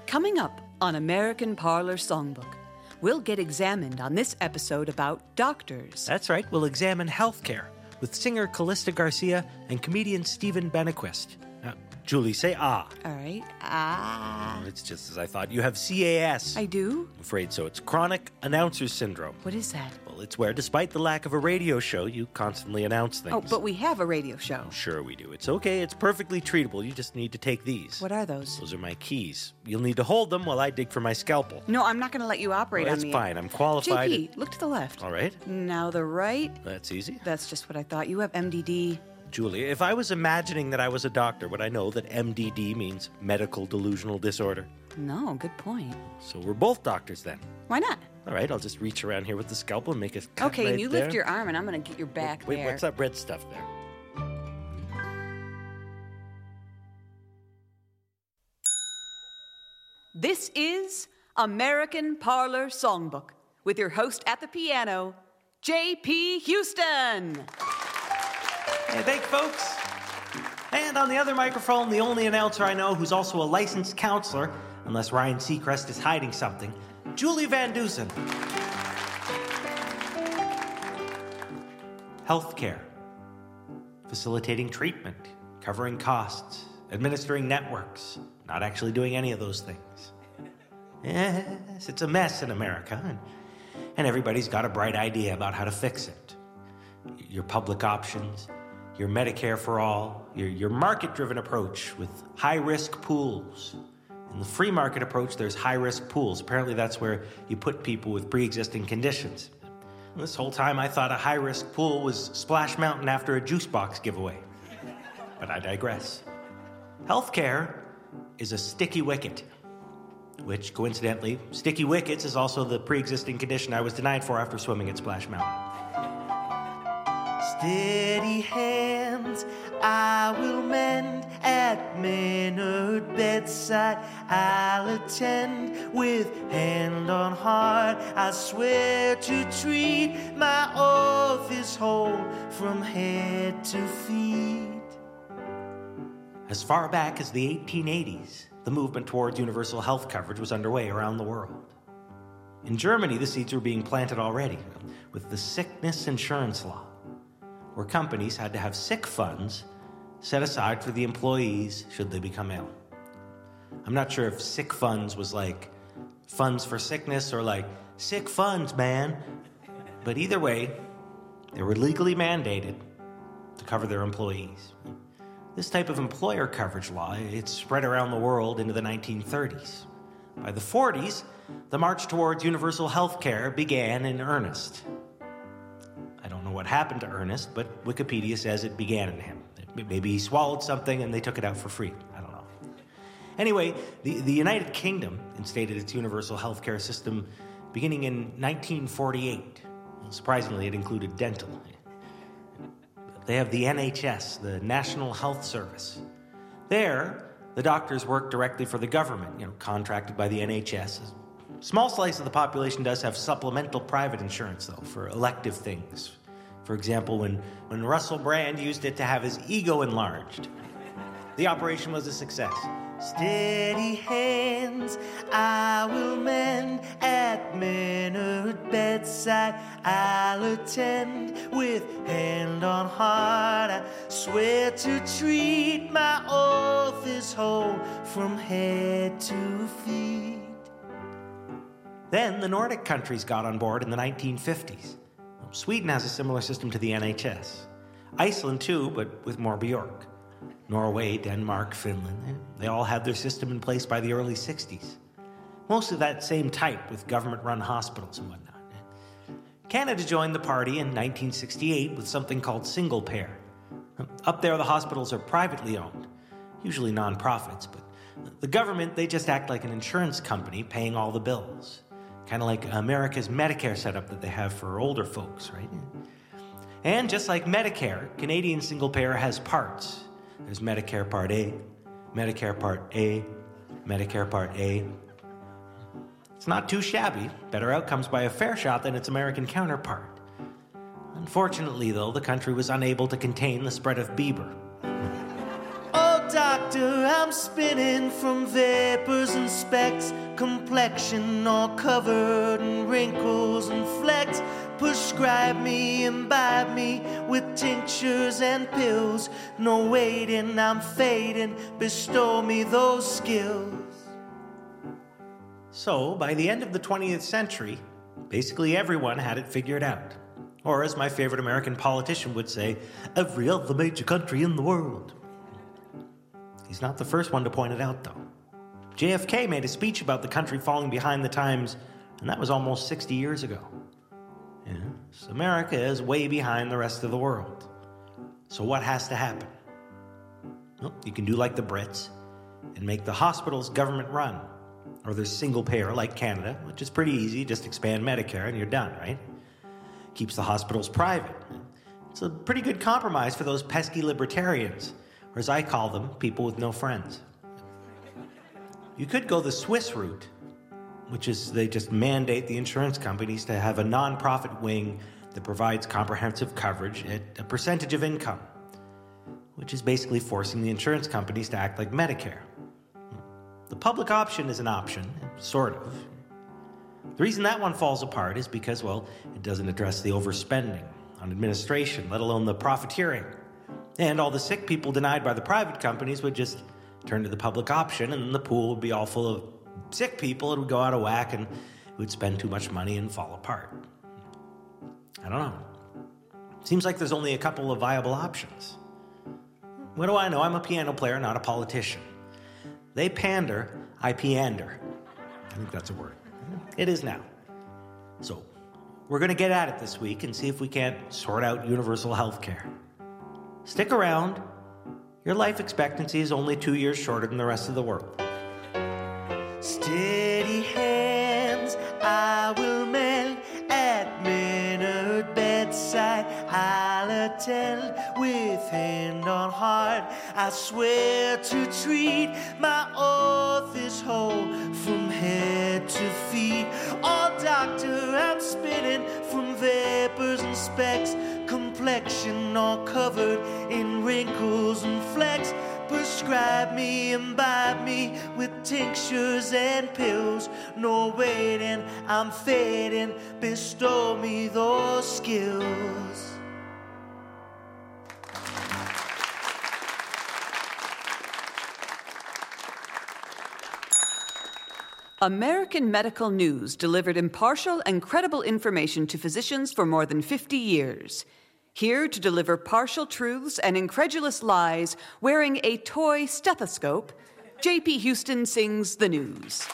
Coming up on American Parlor Songbook, we'll get examined on this episode about doctors. That's right, we'll examine healthcare with singer Callista Garcia and comedian Stephen Benequist. Julie, say ah. All right. It's just as I thought. You have CAS. I do? I'm afraid so. It's chronic announcer syndrome. What is that? Well, it's where, despite the lack of a radio show, you constantly announce things. Oh, but we have a radio show. Sure we do. It's okay. It's perfectly treatable. You just need to take these. What are those? Those are my keys. You'll need to hold them while I dig for my scalpel. No, I'm not going to let you operate on me. That's fine. I'm qualified. JP, look to the left. All right. Now the right. That's easy. That's just what I thought. You have MDD. Julie, if I was imagining that I was a doctor, would I know that MDD means medical delusional disorder? No, good point. So we're both doctors then. Why not? All right, I'll just reach around here with the scalpel and make a cut Okay, right and you there. lift your arm, and I'm going to get your back Wait, there. what's that red stuff there? This is American Parlor Songbook with your host at the piano, JP Houston. Hey, thank you, folks. And on the other microphone, the only announcer I know who's also a licensed counselor, unless Ryan Seacrest is hiding something, Julie Van Dusen. Healthcare. Facilitating treatment, covering costs, administering networks, not actually doing any of those things. Yes, it's a mess in America, and everybody's got a bright idea about how to fix it. Your public options, your Medicare for all, your market-driven approach with high-risk pools. In the free market approach, there's high-risk pools. Apparently that's where you put people with pre-existing conditions. This whole time I thought a high-risk pool was Splash Mountain after a juice box giveaway. But I digress. Healthcare is a sticky wicket, which, coincidentally, sticky wickets is also the pre-existing condition I was denied for after swimming at Splash Mountain. Steady hands I will mend at Maynard bedside. I'll attend with hand on heart. I swear to treat my oath is whole from head to feet. As far back as the 1880s, the movement towards universal health coverage was underway around the world. In Germany, the seeds were being planted already with the sickness insurance law, where companies had to have sick funds set aside for the employees should they become ill. I'm not sure if sick funds was like funds for sickness or like sick funds, man. But either way, they were legally mandated to cover their employees. This type of employer coverage law, it spread around the world into the 1930s. By the 40s, the march towards universal health care began in earnest. I don't know what happened to Ernest, but Wikipedia says it began in him. Maybe he swallowed something and they took it out for free. I don't know. Anyway, the United Kingdom instated its universal health care system beginning in 1948. Surprisingly, it included dental. They have the NHS, the National Health Service. There, the doctors work directly for the government, contracted by the NHS. A small slice of the population does have supplemental private insurance, though, for elective things. For example, when Russell Brand used it to have his ego enlarged. The operation was a success. Steady hands I will mend at Maynard bedside. I'll attend with hand on heart. I swear to treat my oath is whole from head to feet. Then the Nordic countries got on board in the 1950s. Sweden has a similar system to the NHS. Iceland too, but with more Bjork. Norway, Denmark, Finland, they all had their system in place by the early 60s. Most of that same type with government-run hospitals and whatnot. Canada joined the party in 1968 with something called single payer. Up there, the hospitals are privately owned, usually non-profits, but the government, they just act like an insurance company paying all the bills. Kind of like America's Medicare setup that they have for older folks, right? And just like Medicare, Canadian single payer has parts. There's Medicare Part A, Medicare Part A, Medicare Part A. It's not too shabby. Better outcomes by a fair shot than its American counterpart. Unfortunately, though, the country was unable to contain the spread of Bieber. Oh, Doc doctor, I'm spinning from vapors and specks, complexion all covered in wrinkles and flecks. Prescribe me, imbibe me with tinctures and pills. No waiting, I'm fading, bestow me those skills. So, by the end of the 20th century, basically everyone had it figured out. Or, as my favorite American politician would say, every other major country in the world. He's not the first one to point it out, though. JFK made a speech about the country falling behind the times, and that was almost 60 years ago. Yes, America is way behind the rest of the world. So what has to happen? Well, you can do like the Brits and make the hospitals government-run. Or there's single-payer like Canada, which is pretty easy. Just expand Medicare and you're done, right? Keeps the hospitals private. It's a pretty good compromise for those pesky libertarians, or as I call them, people with no friends. You could go the Swiss route, which is they just mandate the insurance companies to have a non-profit wing that provides comprehensive coverage at a percentage of income, which is basically forcing the insurance companies to act like Medicare. The public option is an option, sort of. The reason that one falls apart is because, well, it doesn't address the overspending on administration, let alone the profiteering. And all the sick people denied by the private companies would just turn to the public option, and the pool would be all full of sick people. It would go out of whack, and it would spend too much money and fall apart. I don't know. Seems like there's only a couple of viable options. What do I know? I'm a piano player, not a politician. They pander, I piander. I think that's a word. It is now. So, we're going to get at it this week and see if we can't sort out universal health care. Stick around. Your life expectancy is only 2 years shorter than the rest of the world. Steady hands, I will mend at Maynard bedside. I'll attend with hand on heart. I swear to treat, my oath is whole from head to feet. Oh, doctor, I'm spinning from vapors and specks, complexion all covered in wrinkles and flecks. Prescribe me, imbibe me with tinctures and pills. No waiting, I'm fading, bestow me those skills. American Medical News delivered impartial and credible information to physicians for more than 50 years. Here to deliver partial truths and incredulous lies, wearing a toy stethoscope, J.P. Houston sings the news.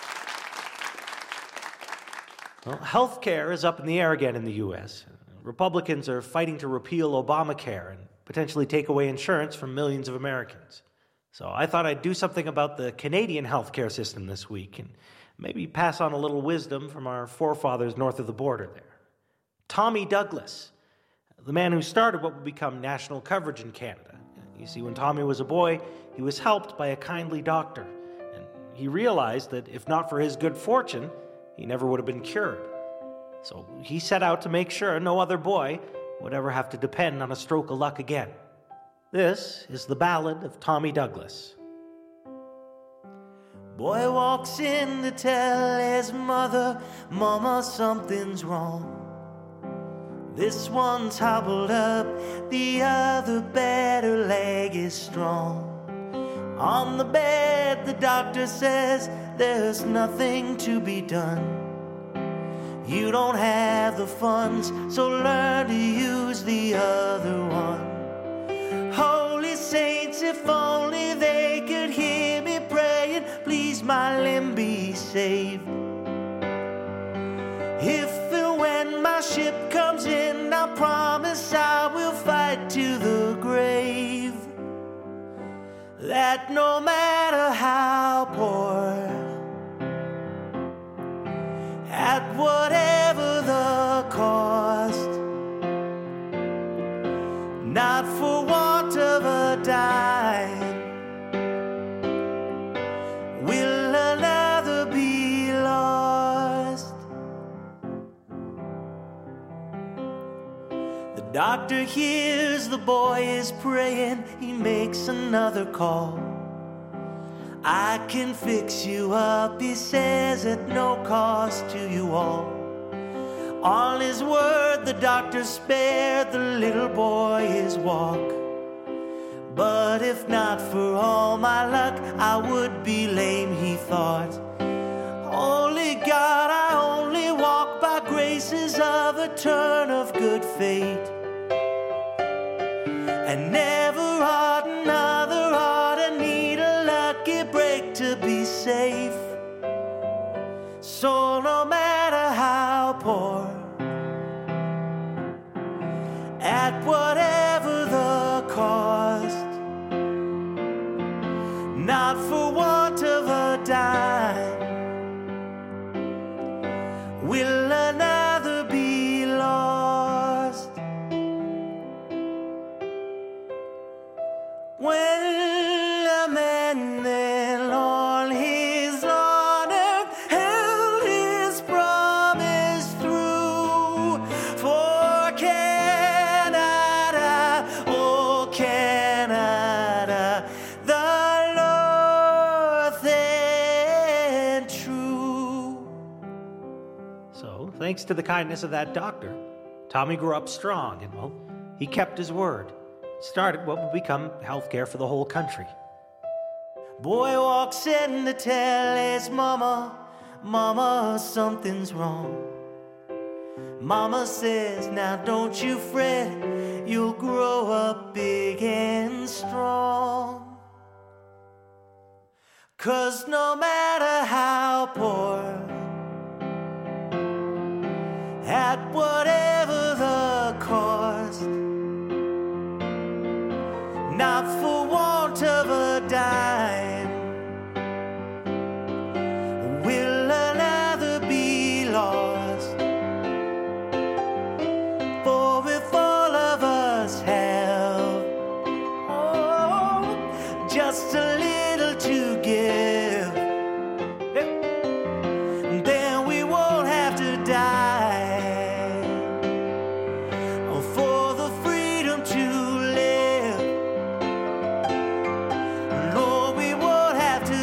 Well, healthcare is up in the air again in the U.S. Republicans are fighting to repeal Obamacare and potentially take away insurance from millions of Americans. So I thought I'd do something about the Canadian healthcare system this week and maybe pass on a little wisdom from our forefathers north of the border there. Tommy Douglas, the man who started what would become national coverage in Canada. You see, when Tommy was a boy, he was helped by a kindly doctor, and he realized that if not for his good fortune, he never would have been cured. So he set out to make sure no other boy would ever have to depend on a stroke of luck again. This is the ballad of Tommy Douglas. Boy walks in to tell his mother, Mama, something's wrong. This one's hobbled up, the other better leg is strong. On the bed, the doctor says there's nothing to be done. You don't have the funds, so learn to use the other one. Holy saints, if only they could hear me praying, please my limb be saved. If and when my ship comes in, I promise I will fight to the grave. That no matter how poor, at whatever the cost, not for want of a dime, will another be lost. The doctor hears the boy is praying, he makes another call. I can fix you up, he says, at no cost to you all. On his word, the doctor spared the little boy his walk. But if not for all my luck, I would be lame, he thought. Only God, I only walk by graces of a turn of good fate. And never ought another ought to need a lucky break to be safe. So no matter how poor, at whatever the cost, not for want of a dime, will another be lost. When a man then on his honor held his promise through, for Canada, oh Canada, the North and true. So, thanks to the kindness of that doctor, Tommy grew up strong and, well, he kept his word. Started what would become healthcare for the whole country. Boy walks in to tell his mama, Mama, something's wrong. Mama says, now don't you fret, you'll grow up big and strong. 'Cause no matter how poor, at whatever the cost, not for want of a dime, will another be lost. For if all of us have, oh, just a little to give, then we won't have to die. For the freedom to live, Lord, we won't have to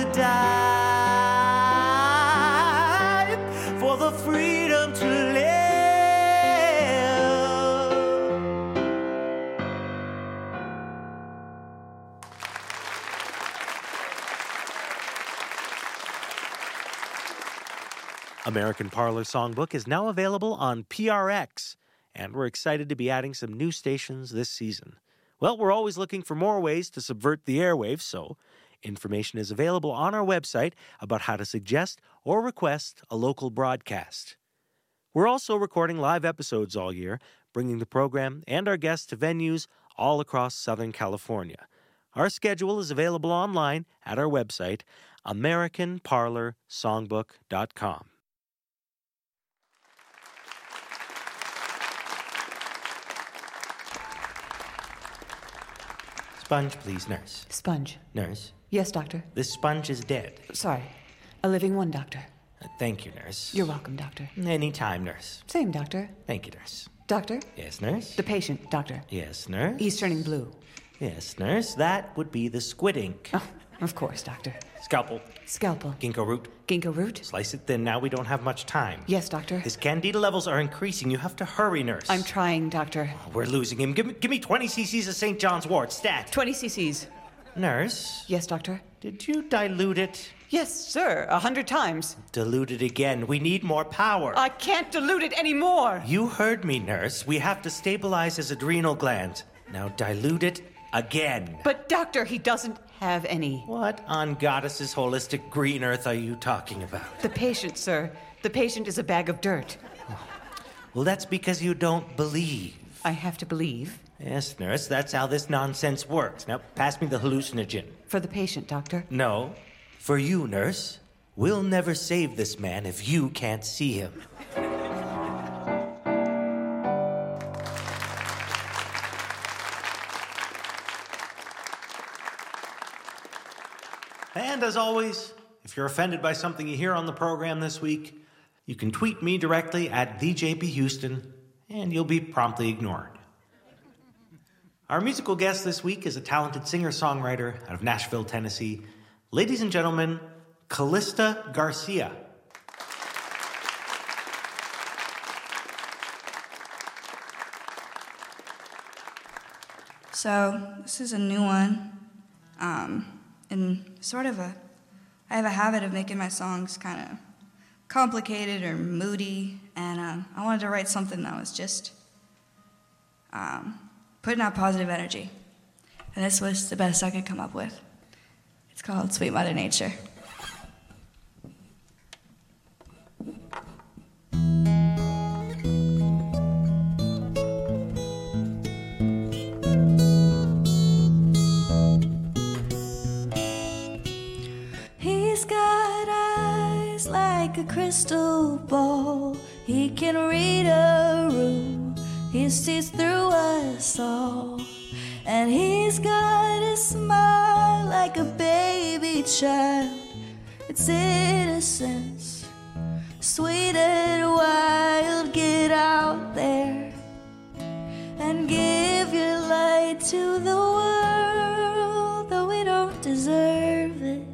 die. For the freedom to live. American Parlor Songbook is now available on PRX, and we're excited to be adding some new stations this season. Well, we're always looking for more ways to subvert the airwaves, so information is available on our website about how to suggest or request a local broadcast. We're also recording live episodes all year, bringing the program and our guests to venues all across Southern California. Our schedule is available online at our website, AmericanParlorSongbook.com. Sponge, please, nurse. Sponge. Nurse, Yes, doctor. this sponge is dead. Sorry. A living one, doctor. Thank you, nurse. You're welcome, doctor. Anytime, nurse. Same, doctor. Thank you, nurse. Doctor? Yes, nurse. The patient, doctor. Yes, nurse. He's turning blue. Yes, nurse. That would be the squid ink. Oh, of course, doctor. Scalpel. Scalpel. Ginkgo root. Ginkgo root? Slice it thin. Now we don't have much time. Yes, doctor. His candida levels are increasing. You have to hurry, nurse. I'm trying, doctor. We're losing him. Give me 20 cc's of St. John's wort. Stat. 20 cc's. Nurse, Yes, doctor. did you dilute it? Yes, sir. 100 times. Dilute it again. We need more power. I can't dilute it anymore. You heard me, nurse. We have to stabilize his adrenal glands. Now dilute it again. But, doctor, he doesn't have any. What on Goddess's holistic green earth are you talking about? The patient, sir. The patient is a bag of dirt. Well, that's because you don't believe. I have to believe. Yes, nurse, that's how this nonsense works. Now, pass me the hallucinogen. For the patient, doctor. No, for you, nurse. We'll never save this man if you can't see him. And as always, if you're offended by something you hear on the program this week, you can tweet me directly at TheJPHouston, and you'll be promptly ignored. Our musical guest this week is a talented singer-songwriter out of Nashville, Tennessee, Ladies and gentlemen, Callista Garcia. So this is a new one, and I have a habit of making my songs kind of complicated or moody, and I wanted to write something that was just putting out positive energy, and this was the best I could come up with. It's called Sweet Mother Nature. A crystal ball, he can read a room, he sees through us all, and he's got a smile like a baby child. It's innocence, sweet and wild. Get out there and give your light to the world, though we don't deserve it.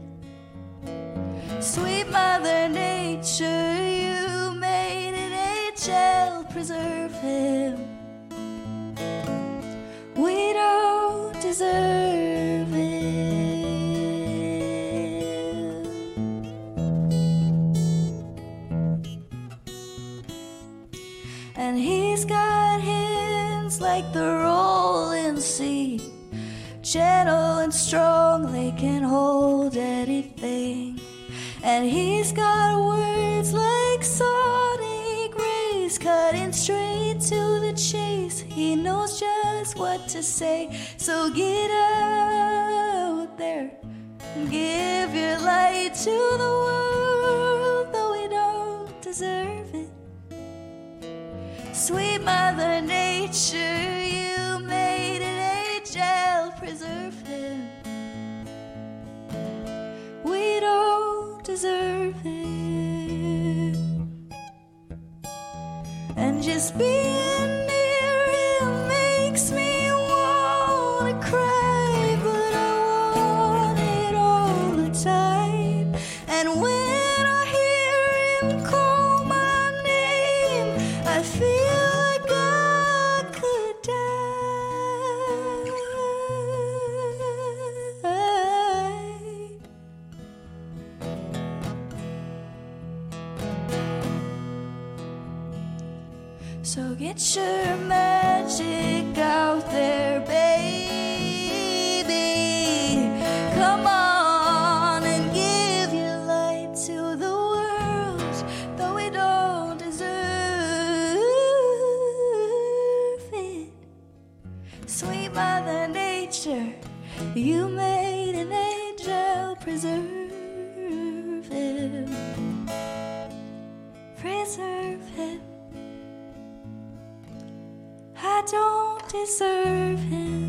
Sweet Mother Nature, you made an angel, preserve him. We don't deserve him. And he's got hands like the rolling sea, gentle and strong, they can hold anything. And he's got words like sonic rays, cutting straight to the chase. He knows just what to say. So get out there and give your light to the world, though we don't deserve it. Sweet Mother Nature, you made an angel, preserve him. We don't deserve it. And just being near him makes me wanna cry, but I want it all the time. And when I hear him call my name, I feel like I could die. So get your magic out there, baby. Come on and give your light to the world, though we don't deserve it. Sweet Mother Nature, you made an angel, preserve him. Preserve him. I don't deserve him.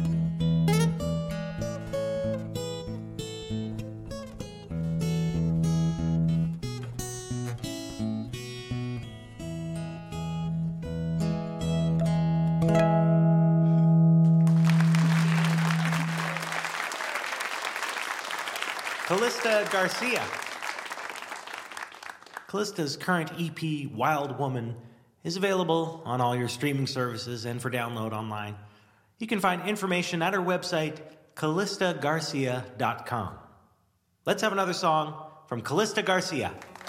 Callista Garcia. Callista's current EP, Wild Woman, is available on all your streaming services and for download online. You can find information at her website, callistagarcia.com. Let's have another song from Callista Garcia.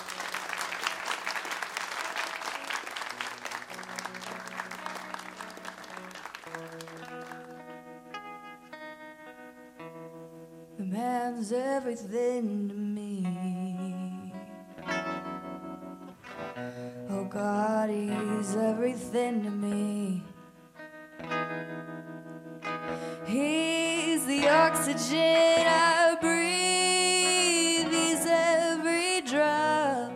The man's everything to me. Oh God, he's everything to me. He's the oxygen I breathe. He's every drop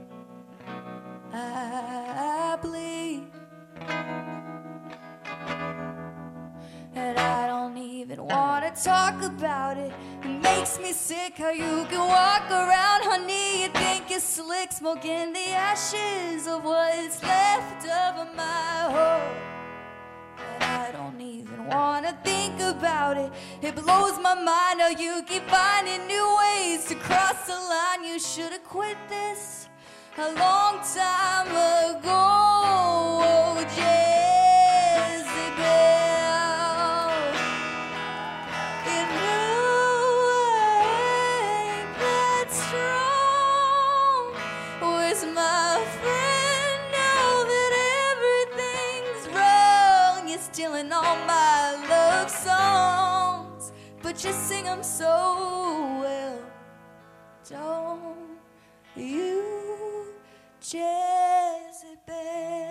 I bleed. And I don't even want to talk about it. It makes me sick how you can walk around, honey. You think you're slick, smoking the ashes of what's left of my hope. And I I don't even wanna think about it. It blows my mind how you keep finding new ways to cross the line. You should have quit this a long time ago. Oh, Jezebel, you know I ain't that strong. Where's my friend now that everything's wrong? You're stealing all my love songs, but you sing them so well. Don't you, Jezebel?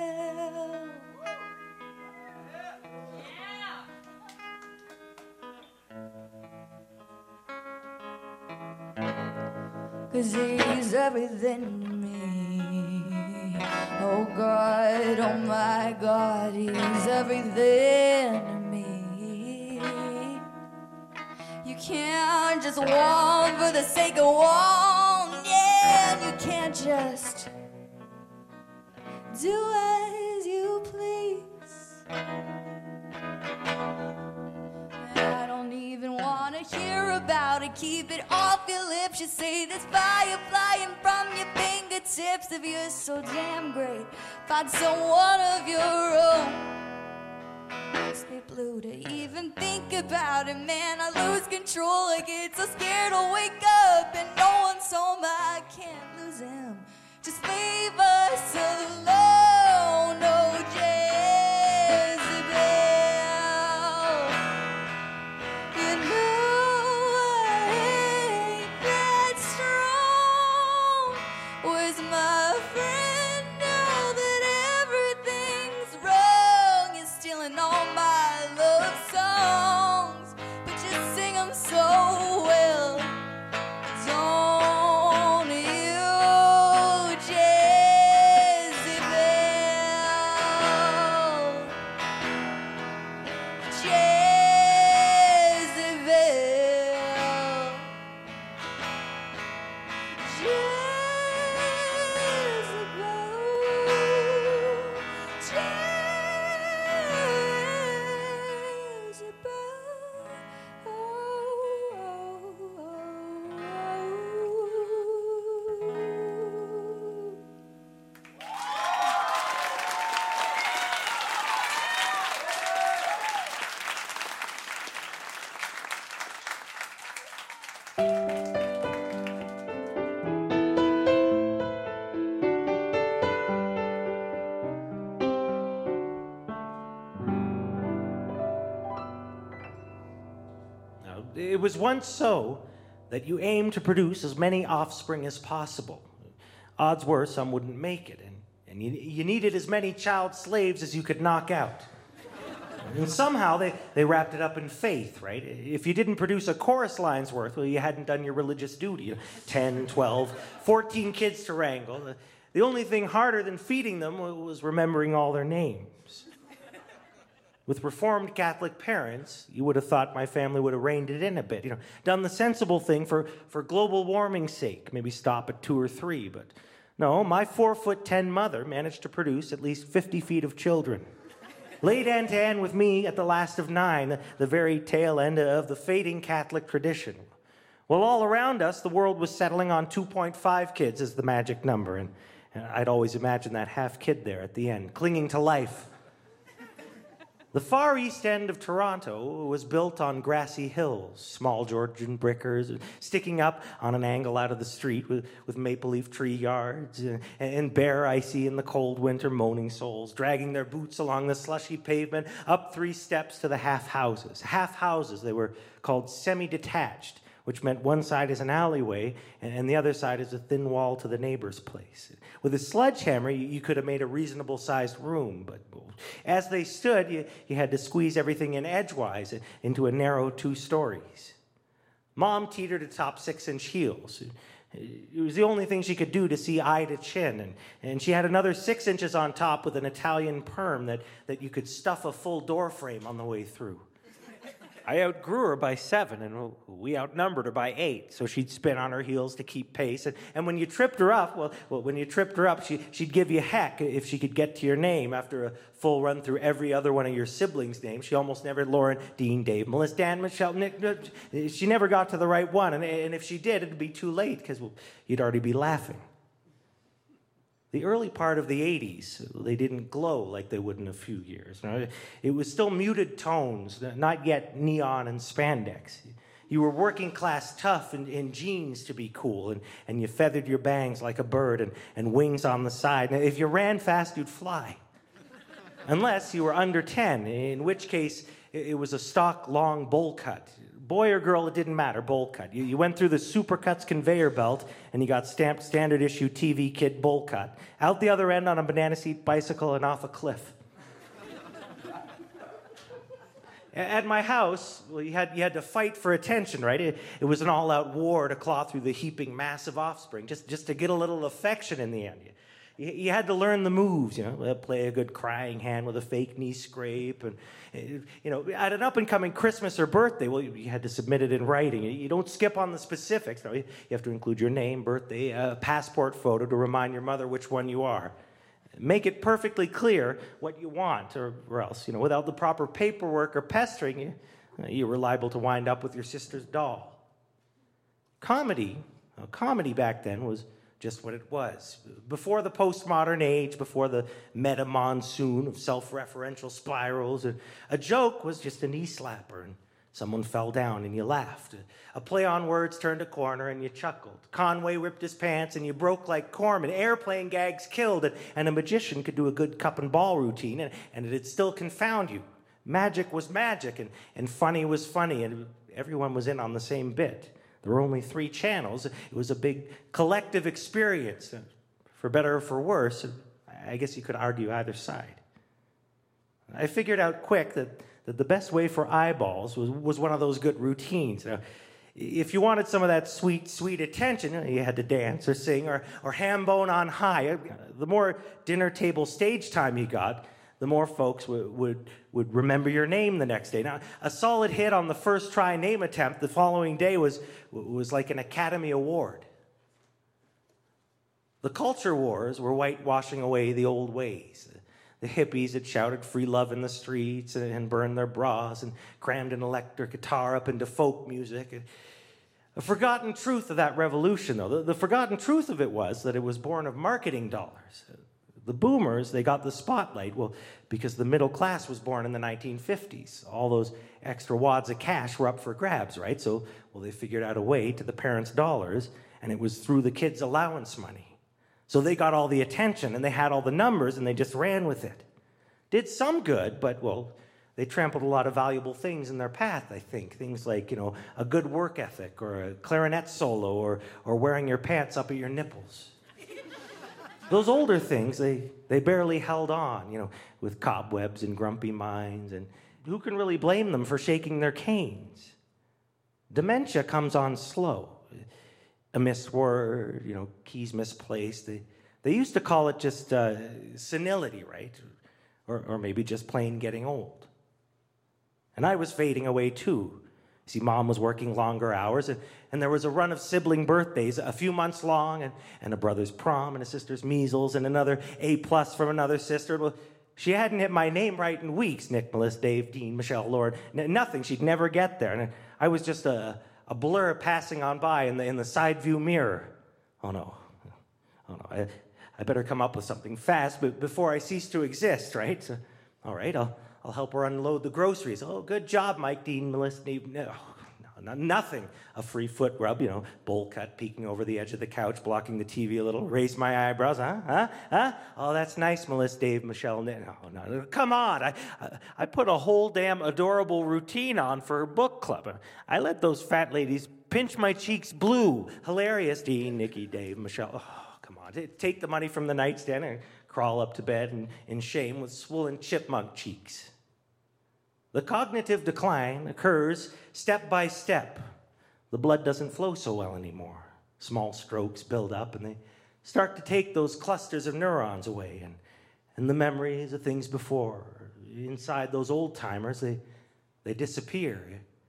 Cause he's everything to me. Oh God, oh my God, he's everything to me. You can't just want for the sake of want, yeah. You can't just do as you please. I don't even wanna hear about it. Keep it off your lips. You say there's fire flying from your fingertips. If you're so damn great, find someone of your own. Makes me blue to even think about it, man. I lose control. I get so scared I'll wake up and no one's home. I can't lose him. Just leave us alone. Oh, Jezebel, you know I ain't that strong. Where's my friend now that everything's wrong? You're stealing all my love songs, but you sing them so well. Don't you, Jezebel, It was once so that you aimed to produce as many offspring as possible. Odds were some wouldn't make it, and you needed as many child slaves as you could knock out. And somehow they wrapped it up in faith, right? If you didn't produce a chorus line's worth, well, you hadn't done your religious duty. 10, 12, 14 kids to wrangle. The only thing harder than feeding them was remembering all their names. With Reformed Catholic parents, you would have thought my family would have reined it in a bit. Done the sensible thing for global warming's sake. Maybe stop at 2 or 3, but no, my 4'10" mother managed to produce at least 50 feet of children. Laid hand to hand with me at the last of 9, the very tail end of the fading Catholic tradition. Well, all around us, the world was settling on 2.5 kids as the magic number, and I'd always imagined that half kid there at the end, clinging to life. The far east end of Toronto was built on grassy hills, small Georgian brickers sticking up on an angle out of the street with maple leaf tree yards, and bare, icy in the cold winter moaning souls, dragging their boots along the slushy pavement up 3 steps to the half houses. Half houses, they were called semi-detached, which meant one side is an alleyway and the other side is a thin wall to the neighbor's place. With a sledgehammer, you could have made a reasonable-sized room, but as they stood, you had to squeeze everything in edgewise into a narrow 2 stories. Mom teetered atop 6-inch heels. It was the only thing she could do to see eye to chin, and she had another 6 inches on top with an Italian perm that you could stuff a full door frame on the way through. I outgrew her by 7, and we outnumbered her by 8. So she'd spin on her heels to keep pace. And when you tripped her up, she'd give you heck if she could get to your name after a full run through every other one of your siblings' names. She almost never had Lauren, Dean, Dave, Melissa, Dan, Michelle, Nick. She never got to the right one. And if she did, it'd be too late because you'd already be laughing. The early part of the 80s, they didn't glow like they would in a few years. It was still muted tones, not yet neon and spandex. You were working class tough in jeans to be cool, and you feathered your bangs like a bird and wings on the side. Now, if you ran fast, you'd fly. Unless you were under 10, in which case it was a stock long bowl cut. Boy or girl, it didn't matter, bowl cut. You went through the Supercuts conveyor belt, and you got stamped standard issue TV kid bowl cut. Out the other end on a banana seat bicycle and off a cliff. At my house, you had to fight for attention, right? It was an all-out war to claw through the heaping mass of offspring, just to get a little affection in the end. You had to learn the moves, play a good crying hand with a fake knee scrape. And, at an up-and-coming Christmas or birthday, you had to submit it in writing. You don't skip on the specifics. No, you have to include your name, birthday, a passport photo to remind your mother which one you are. Make it perfectly clear what you want, or else, without the proper paperwork or pestering, you were liable to wind up with your sister's doll. Comedy back then was just what it was. Before the postmodern age, before the meta-monsoon of self-referential spirals, a joke was just a knee slapper, and someone fell down and you laughed. A play on words turned a corner and you chuckled. Conway ripped his pants and you broke like Corman. Airplane gags killed, and a magician could do a good cup and ball routine, and it'd still confound you. Magic was magic, and funny was funny, and everyone was in on the same bit. There were only 3 channels. It was a big collective experience. For better or for worse, I guess you could argue either side. I figured out quick that the best way for eyeballs was one of those good routines. If you wanted some of that sweet, sweet attention, you had to dance or sing or ham bone on high. The more dinner table stage time you got, the more folks would remember your name the next day. Now, a solid hit on the first try name attempt the following day was like an Academy Award. The culture wars were whitewashing away the old ways. The hippies had shouted free love in the streets and burned their bras and crammed an electric guitar up into folk music. A forgotten truth of that revolution, though, the forgotten truth of it was that it was born of marketing dollars. The boomers, they got the spotlight, because the middle class was born in the 1950s. All those extra wads of cash were up for grabs, right? So, they figured out a way to the parents' dollars, and it was through the kids' allowance money. So they got all the attention, and they had all the numbers, and they just ran with it. Did some good, but, they trampled a lot of valuable things in their path, I think. Things like, a good work ethic, or a clarinet solo, or wearing your pants up at your nipples. Those older things, they barely held on, with cobwebs and grumpy minds, and who can really blame them for shaking their canes? Dementia comes on slow. A missed word, keys misplaced. They used to call it just senility, right? Or maybe just plain getting old. And I was fading away too. See, Mom was working longer hours, and there was a run of sibling birthdays, a few months long, and a brother's prom, and a sister's measles, and another A+ from another sister. Well, she hadn't hit my name right in weeks. Nick, Melissa, Dave, Dean, Michelle, Lord. Nothing. She'd never get there. And I was just a blur passing on by in the side view mirror. Oh no. I better come up with something fast before I cease to exist, right? So, all right, I'll help her unload the groceries. Oh, good job, Mike, Dean, Melissa, Dave. No, nothing. A free foot rub, bowl cut, peeking over the edge of the couch, blocking the TV a little. Raise my eyebrows, huh? Oh, that's nice, Melissa, Dave, Michelle. No. Come on. I put a whole damn adorable routine on for her book club. I let those fat ladies pinch my cheeks blue. Hilarious, Dean, Nikki, Dave, Michelle. Oh, come on. Take the money from the nightstand and crawl up to bed in shame with swollen chipmunk cheeks. The cognitive decline occurs step by step. The blood doesn't flow so well anymore. Small strokes build up, and they start to take those clusters of neurons away, and the memories of things before, inside those old-timers, they disappear.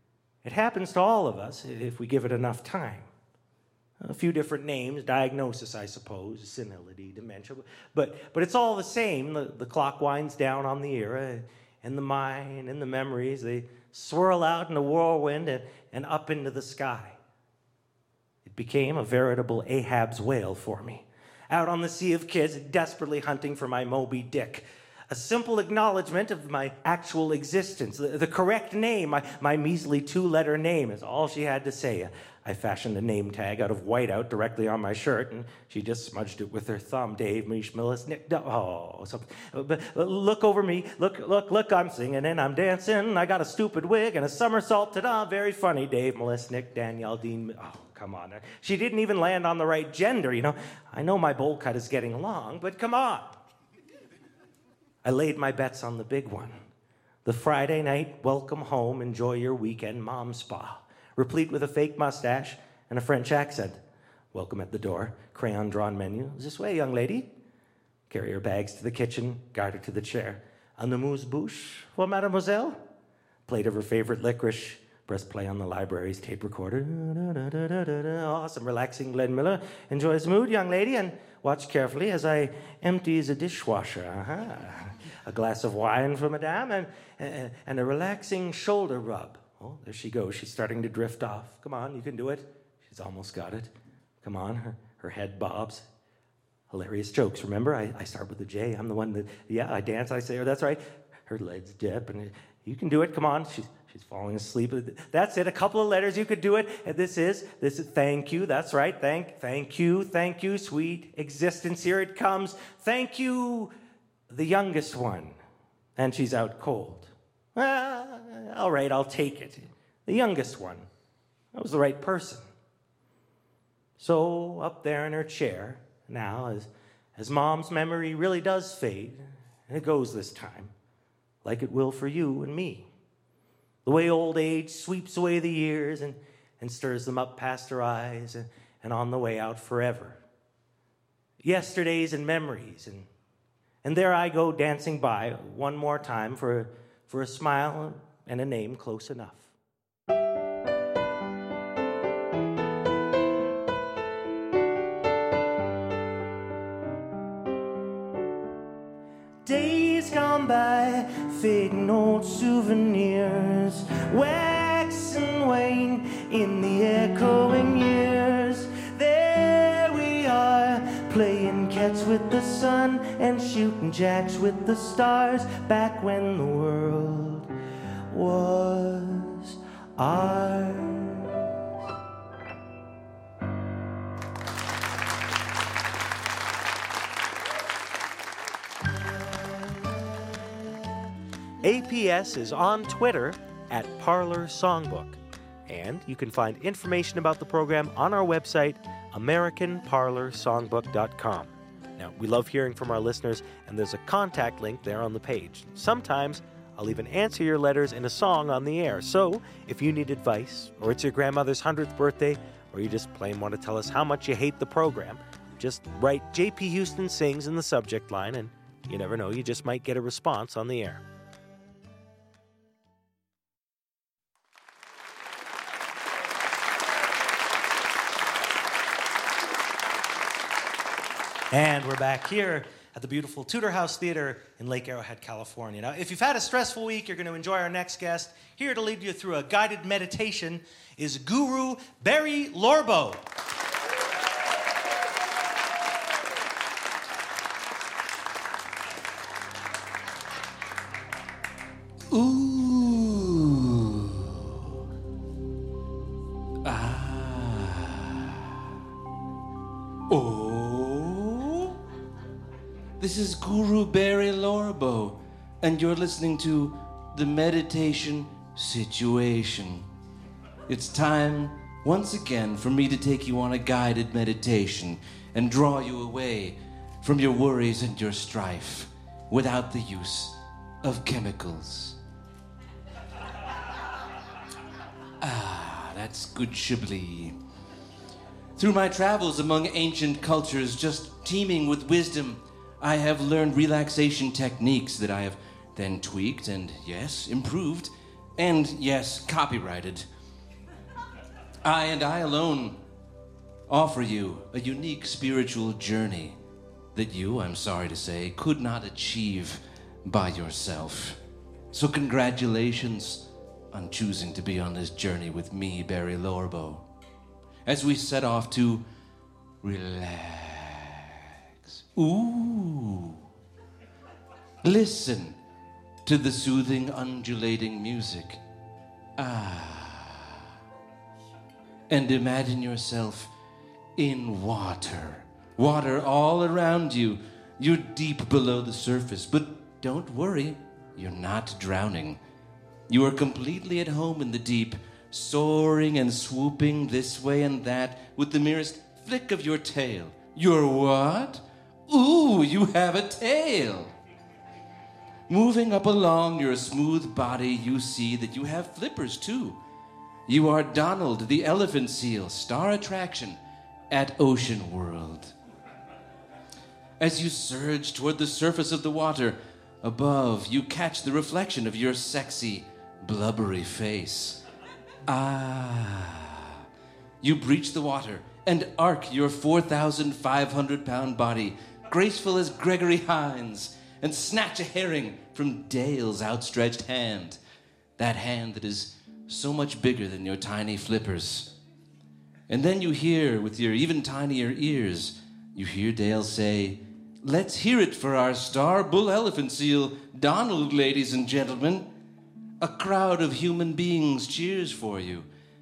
It happens to all of us if we give it enough time. A few different names, diagnosis, I suppose, senility, dementia, but it's all the same. The clock winds down on the era, and the mind and the memories, they swirl out in a whirlwind and up into the sky. It became a veritable Ahab's whale for me, out on the sea of kids, desperately hunting for my Moby Dick. A simple acknowledgement of my actual existence, the correct name, my measly 2-letter name is all she had to say. I fashioned a name tag out of whiteout directly on my shirt, and she just smudged it with her thumb. Dave, Mish, Millis, Nick, something. But look over me, look, I'm singing and I'm dancing. I got a stupid wig and a somersault, ta-da, very funny. Dave, Millis, Nick, Danielle, Dean, come on. She didn't even land on the right gender, you know. I know my bowl cut is getting long, but come on. I laid my bets on the big one. The Friday night, welcome home, enjoy your weekend mom spa, replete with a fake mustache and a French accent. Welcome at the door, crayon-drawn menu. This way, young lady. Carry her bags to the kitchen, guard her to the chair. Un amuse-bouche for mademoiselle. Plate of her favorite licorice. Press play on the library's tape recorder. Awesome, relaxing Glenn Miller. Enjoy his mood, young lady, and watch carefully as I empties a dishwasher. A glass of wine for madame and a relaxing shoulder rub. Oh, there she goes. She's starting to drift off. Come on, you can do it. She's almost got it. Come on, her head bobs. Hilarious jokes, remember? I start with the J. I'm the one that, I dance, I say, that's right. Her legs dip, and you can do it. Come on, she's falling asleep. That's it, a couple of letters, you could do it. And this is thank you, that's right. Thank you, sweet existence, here it comes. Thank you, the youngest one. And she's out cold. All right, I'll take it. The youngest one. That was the right person. So up there in her chair, now, as Mom's memory really does fade, and it goes this time, like it will for you and me. The way old age sweeps away the years and stirs them up past her eyes and on the way out forever. Yesterdays and memories, and there I go dancing by one more time for a smile and a name close enough. Days gone by, fading old souvenirs, wax and wane in the echoing years. There we are, playing catch with the sun and shooting jacks with the stars, back when the world was ours. APS is on Twitter at Parlor Songbook. And you can find information about the program on our website, AmericanParlorSongbook.com. Now, we love hearing from our listeners, and there's a contact link there on the page. Sometimes I'll even answer your letters in a song on the air. So, if you need advice, or it's your grandmother's 100th birthday, or you just plain want to tell us how much you hate the program, just write J.P. Houston Sings in the subject line, and you never know, you just might get a response on the air. And we're back here at the beautiful Tudor House Theater in Lake Arrowhead, California. Now, if you've had a stressful week, you're going to enjoy our next guest. Here to lead you through a guided meditation is Guru Barry Lorbo. Ooh. Ah. Oh. This is Guru Barry Lorbo, and you're listening to The Meditation Situation. It's time, once again, for me to take you on a guided meditation and draw you away from your worries and your strife without the use of chemicals. Ah, that's good Chablis. Through my travels among ancient cultures, just teeming with wisdom, I have learned relaxation techniques that I have then tweaked and, yes, improved, and, yes, copyrighted. I and I alone offer you a unique spiritual journey that you, I'm sorry to say, could not achieve by yourself. So congratulations on choosing to be on this journey with me, Barry Lorbo, as we set off to relax. Ooh. Listen to the soothing, undulating music. And imagine yourself in water. Water all around you. You're deep below the surface, but don't worry, you're not drowning. You are completely at home in the deep, soaring and swooping this way and that with the merest flick of your tail. You're what? Ooh, you have a tail. Moving up along your smooth body, you see that you have flippers too. You are Donald the elephant seal, star attraction at Ocean World. As you surge toward the surface of the water, above you catch the reflection of your sexy, blubbery face. You breach the water and arc your 4,500-pound body, graceful as Gregory Hines, and snatch a herring from Dale's outstretched hand. That hand that is so much bigger than your tiny flippers. And then you hear, with your even tinier ears, you hear Dale say, "Let's hear it for our star bull elephant seal, Donald, ladies and gentlemen." A crowd of human beings cheers for you.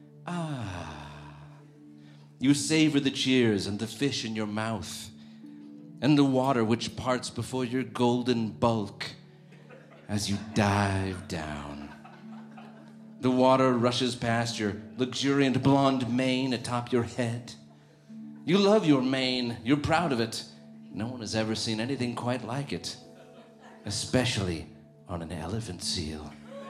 You savor the cheers and the fish in your mouth, and the water which parts before your golden bulk as you dive down. The water rushes past your luxuriant blonde mane atop your head. You love your mane. You're proud of it. No one has ever seen anything quite like it, especially on an elephant seal.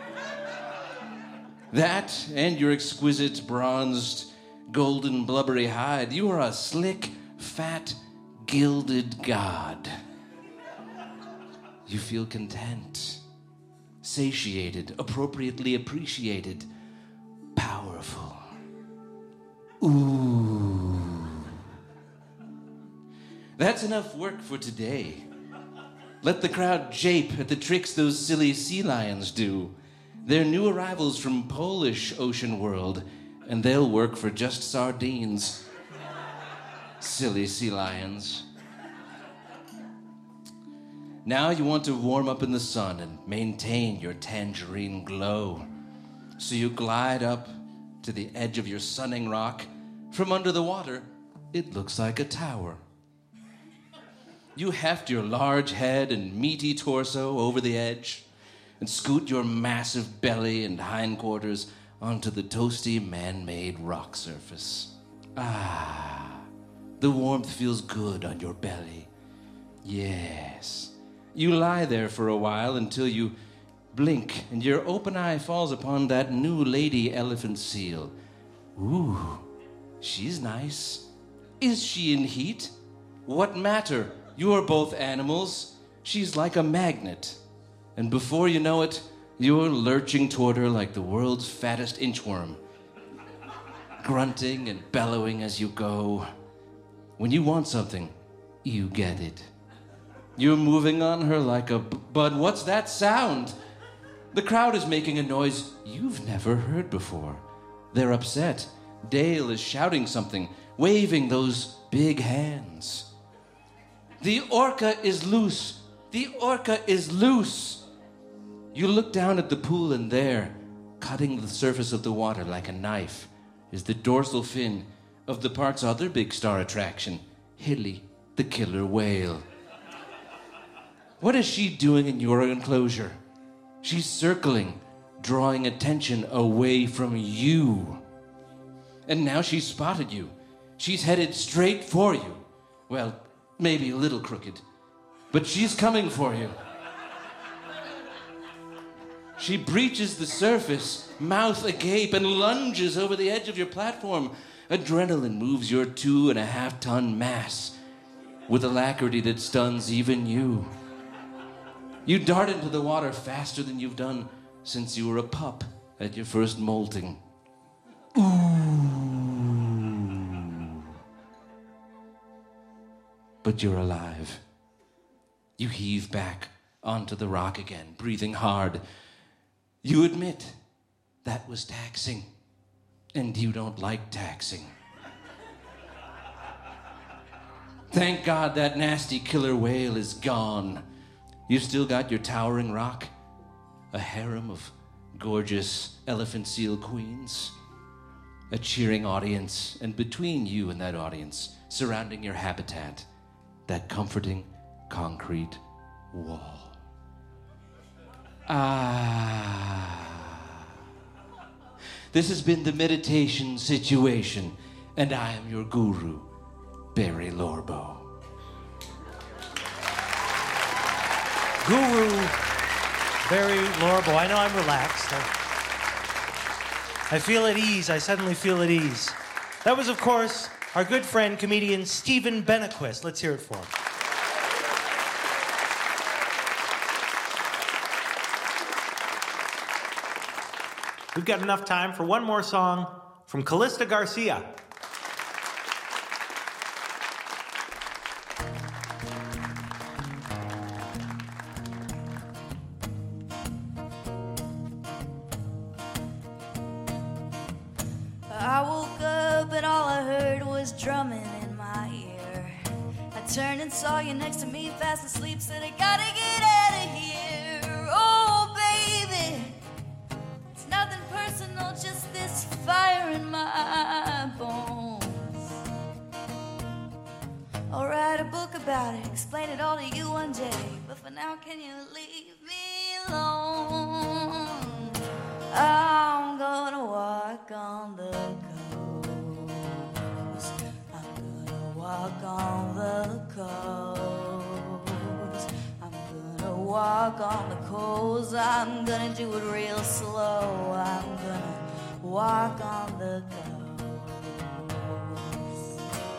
That and your exquisite bronzed, golden, blubbery hide, you are a slick, fat, gilded god. You feel content, satiated, appropriately appreciated, powerful. Ooh. That's enough work for today. Let the crowd jape at the tricks those silly sea lions do. They're new arrivals from Polish Ocean World, and they'll work for just sardines. Silly sea lions. Now you want to warm up in the sun and maintain your tangerine glow. So you glide up to the edge of your sunning rock. From under the water, it looks like a tower. You heft your large head and meaty torso over the edge and scoot your massive belly and hindquarters onto the toasty man-made rock surface. The warmth feels good on your belly. Yes. You lie there for a while until you blink and your open eye falls upon that new lady elephant seal. Ooh, she's nice. Is she in heat? What matter? You are both animals. She's like a magnet. And before you know it, you're lurching toward her like the world's fattest inchworm, grunting and bellowing as you go. When you want something, you get it. You're moving on her like a... But what's that sound? The crowd is making a noise you've never heard before. They're upset. Dale is shouting something, waving those big hands. The orca is loose. The orca is loose. You look down at the pool and there, cutting the surface of the water like a knife, is the dorsal fin of the park's other big star attraction, Hilly, the killer whale. What is she doing in your enclosure? She's circling, drawing attention away from you. And now she's spotted you. She's headed straight for you. Well, maybe a little crooked, but she's coming for you. She breaches the surface, mouth agape, and lunges over the edge of your platform. Adrenaline moves your 2.5-ton mass with alacrity that stuns even you. You dart into the water faster than you've done since you were a pup at your first molting. Ooh. but you're alive. You heave back onto the rock again, breathing hard. You admit that was taxing, and you don't like taxing. Thank God that nasty killer whale is gone. You've still got your towering rock, a harem of gorgeous elephant seal queens, a cheering audience, and between you and that audience, surrounding your habitat, that comforting concrete wall. This has been the Meditation Situation, and I am your guru, Barry Lorbo. Guru Barry Lorbo. I know I'm relaxed. I feel at ease. I suddenly feel at ease. That was, of course, our good friend, comedian Stephen Benequist. Let's hear it for him. We've got enough time for one more song from Callista Garcia. I woke up and all I heard was drumming in my ear. I turned and saw you next to me, fast asleep, said I gotta get out of here. Oh, baby, it's nothing personal, just this fire in my bones. I'll write a book about it, explain it all to you one day, but for now, can you leave me alone? I'm gonna walk on the coast. I'm gonna walk on the coast. I'm gonna walk on the coast. I'm gonna do it real slow. I'm gonna walk on the coast.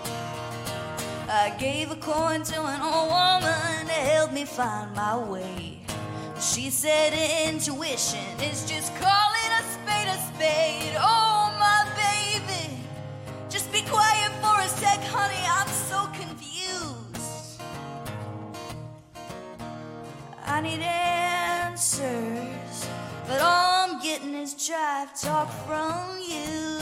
I gave a coin to an old woman to help me find my way. She said intuition is just calling a spade. Oh, my baby, just be quiet for a sec, honey, I'm so confused. I need answers, but all I'm getting is jive talk from you.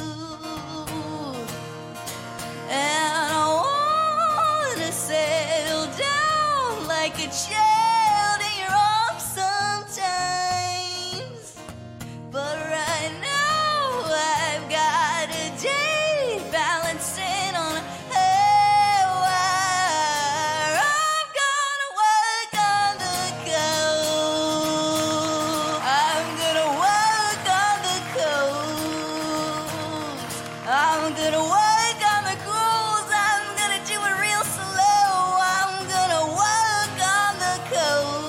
And I wanna settle down like a child in your arms sometimes. But right now I've got a date balancing on a hair wire. I'm gonna work on the coast. I'm gonna work on the coast. I'm gonna work on the coast. I'm gonna do it real slow. I'm gonna work on the coast.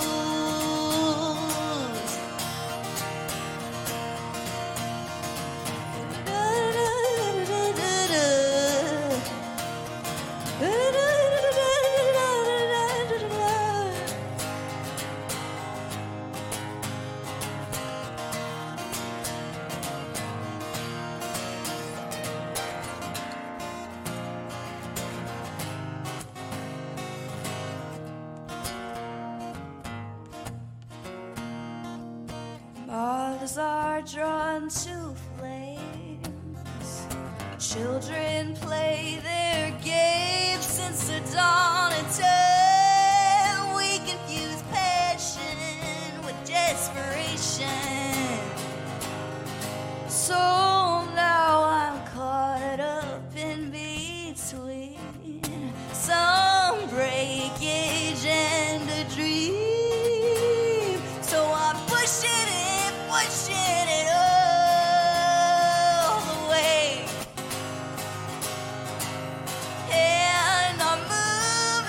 Mothers are drawn to flames. Children play their games since the dawn of time. We confuse passion with desperation. So now I'm caught up in between some breakage and a dream. So I'm pushing it all the way. And I'm moving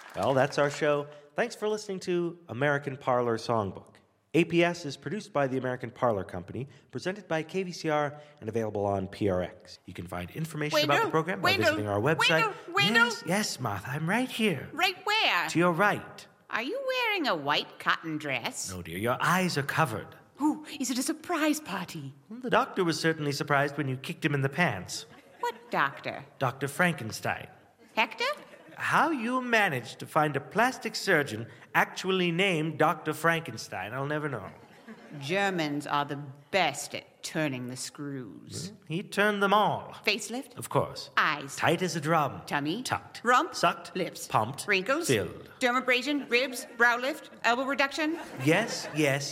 Well, that's our show. Thanks for listening to American Parlor Songbook. APS is produced by the American Parlor Company, presented by KVCR, and available on PRX. You can find information about the program by visiting our website. Wendell? Yes, Martha, I'm right here. Right where? To your right. Are you wearing a white cotton dress? No, dear, your eyes are covered. Ooh, is it a surprise party? Well, the doctor was certainly surprised when you kicked him in the pants. What doctor? Dr. Frankenstein. Hector? How you managed to find a plastic surgeon actually named Dr. Frankenstein, I'll never know. Germans are the best at turning the screws. He turned them all. Facelift? Of course. Eyes. Tight as a drum. Tummy? Tucked. Rump? Sucked. Lips? Pumped. Wrinkles? Filled. Dermabrasion? Ribs? Brow lift? Elbow reduction? Yes,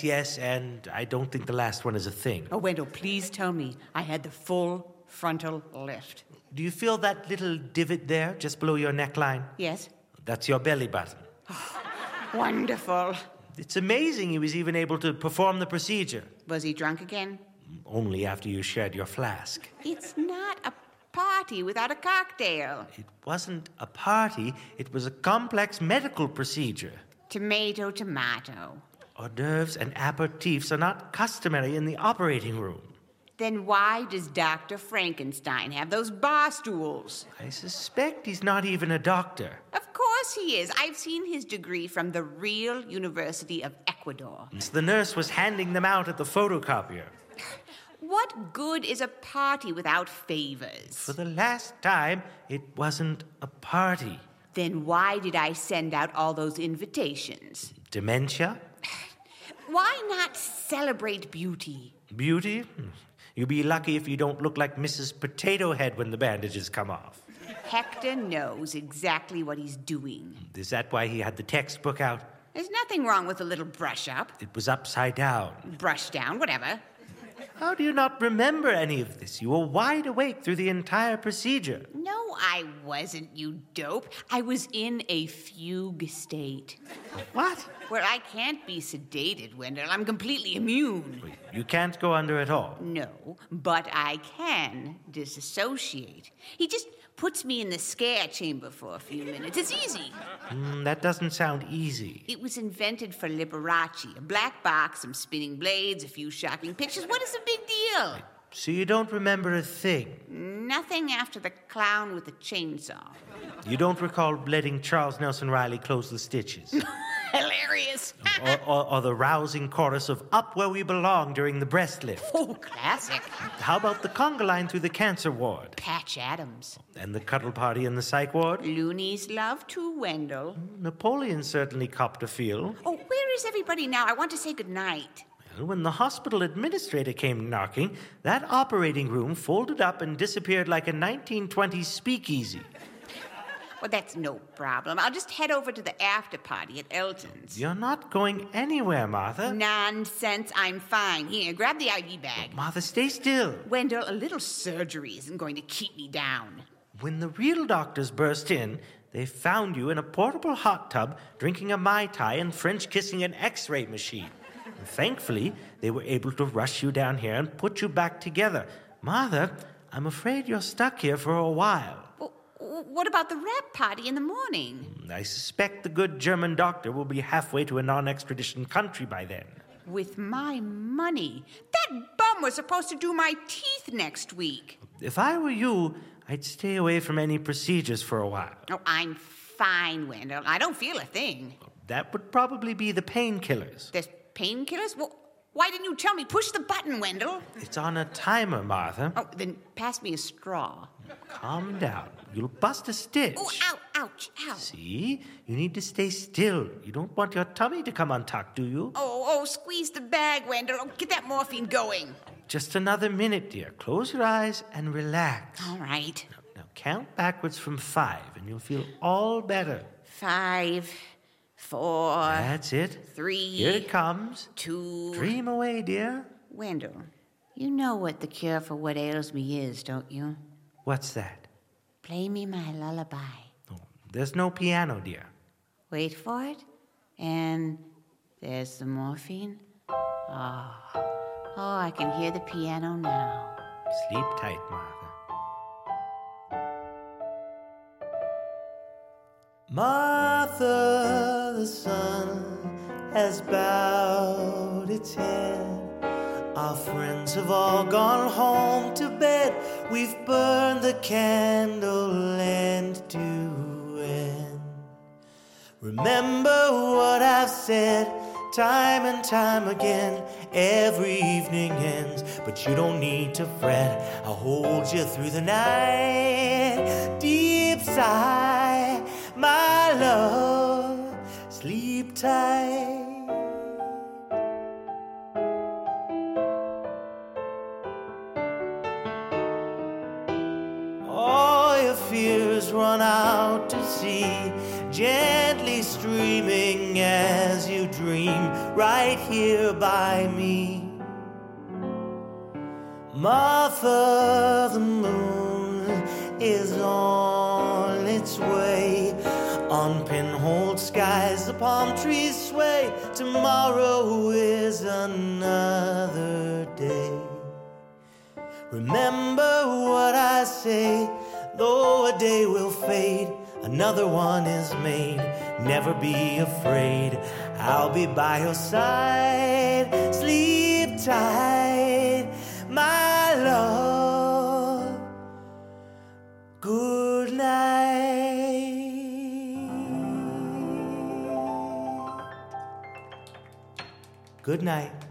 and I don't think the last one is a thing. Oh, Wendell, please tell me I had the full frontal lift. Do you feel that little divot there, just below your neckline? Yes? That's your belly button. Wonderful. It's amazing he was even able to perform the procedure. Was he drunk again? Only after you shared your flask. It's not a party without a cocktail. It wasn't a party, it was a complex medical procedure. Tomato, tomato. Hors d'oeuvres and aperitifs are not customary in the operating room. Then why does Dr. Frankenstein have those bar stools? I suspect he's not even a doctor. Of course he is. I've seen his degree from the real University of Ecuador. The nurse was handing them out at the photocopier. What good is a party without favors? For the last time, it wasn't a party. Then why did I send out all those invitations? Dementia? Why not celebrate beauty? Beauty? You'll be lucky if you don't look like Mrs. Potato Head when the bandages come off. Hector knows exactly what he's doing. Is that why he had the textbook out? There's nothing wrong with a little brush up. It was upside down. Brush down, whatever. How do you not remember any of this? You were wide awake through the entire procedure. No, I wasn't, you dope. I was in a fugue state. What? Where I can't be sedated, Wendell. I'm completely immune. You can't go under at all. No, but I can disassociate. He just puts me in the scare chamber for a few minutes. It's easy. That doesn't sound easy. It was invented for Liberace. A black box, some spinning blades, a few shocking pictures. What is the big deal? So you don't remember a thing? Nothing after the clown with the chainsaw. You don't recall letting Charles Nelson Riley close the stitches? Hilarious. or the rousing chorus of Up Where We Belong during the breast lift? Oh, classic. How about the conga line through the cancer ward? Patch Adams. And the cuddle party in the psych ward? Loonies love to, Wendell. Napoleon certainly copped a feel. Oh, where is everybody now? I want to say goodnight. When the hospital administrator came knocking, that operating room folded up and disappeared like a 1920s speakeasy. Well, that's no problem. I'll just head over to the after party at Elton's. You're not going anywhere, Martha. Nonsense. I'm fine. Here, grab the ID bag. Martha, stay still. Wendell, a little surgery isn't going to keep me down. When the real doctors burst in, they found you in a portable hot tub drinking a Mai Tai and French kissing an X-ray machine. And thankfully, they were able to rush you down here and put you back together. Martha, I'm afraid you're stuck here for a while. Well, what about the rap party in the morning? I suspect the good German doctor will be halfway to a non-extradition country by then. With my money? That bum was supposed to do my teeth next week. If I were you, I'd stay away from any procedures for a while. Oh, I'm fine, Wendell. I don't feel a thing. That would probably be the painkillers. There's painkillers? Well, why didn't you tell me? Push the button, Wendell. It's on a timer, Martha. Oh, then pass me a straw. Calm down. You'll bust a stitch. Oh, ow, ouch, ow. See? You need to stay still. You don't want your tummy to come untucked, do you? Oh, squeeze the bag, Wendell. Oh, get that morphine going. Just another minute, dear. Close your eyes and relax. All right. Now count backwards from 5, and you'll feel all better. 5, 4. That's it. 3. Here it comes. 2. Dream away, dear. Wendell, you know what the cure for what ails me is, don't you? What's that? Play me my lullaby. Oh, there's no piano, dear. Wait for it. And there's the morphine. Oh, I can hear the piano now. Sleep tight, Martha. Martha, the sun has bowed its head. Our friends have all gone home to bed. We've burned the candle and to end. Remember what I've said time and time again. Every evening ends, but you don't need to fret. I'll hold you through the night. Deep sigh, my love, sleep tight. All your fears run out to sea, gently streaming as you dream right here by me. Martha, the moon is on its way. On pinholed skies the palm trees sway. Tomorrow is another day. Remember what I say, though a day will fade, another one is made. Never be afraid, I'll be by your side. Sleep tight, my love. Good night. Good night.